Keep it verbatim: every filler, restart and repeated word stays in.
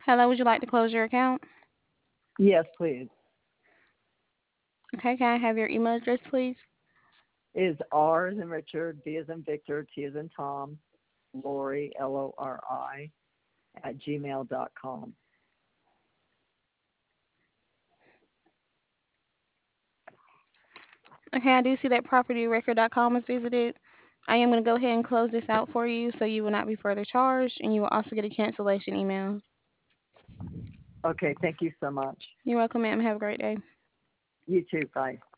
Hello, would you like to close your account? Yes, please. Okay, can I have your email address, please? Is R as in Richard, V as in Victor, T as in Tom, Lori, L O R I, at gmail dot com. Okay, I do see that property record dot com is visited. I am going to go ahead and close this out for you so you will not be further charged, and you will also get a cancellation email. Okay, thank you so much. You're welcome, ma'am. Have a great day. You too. Bye.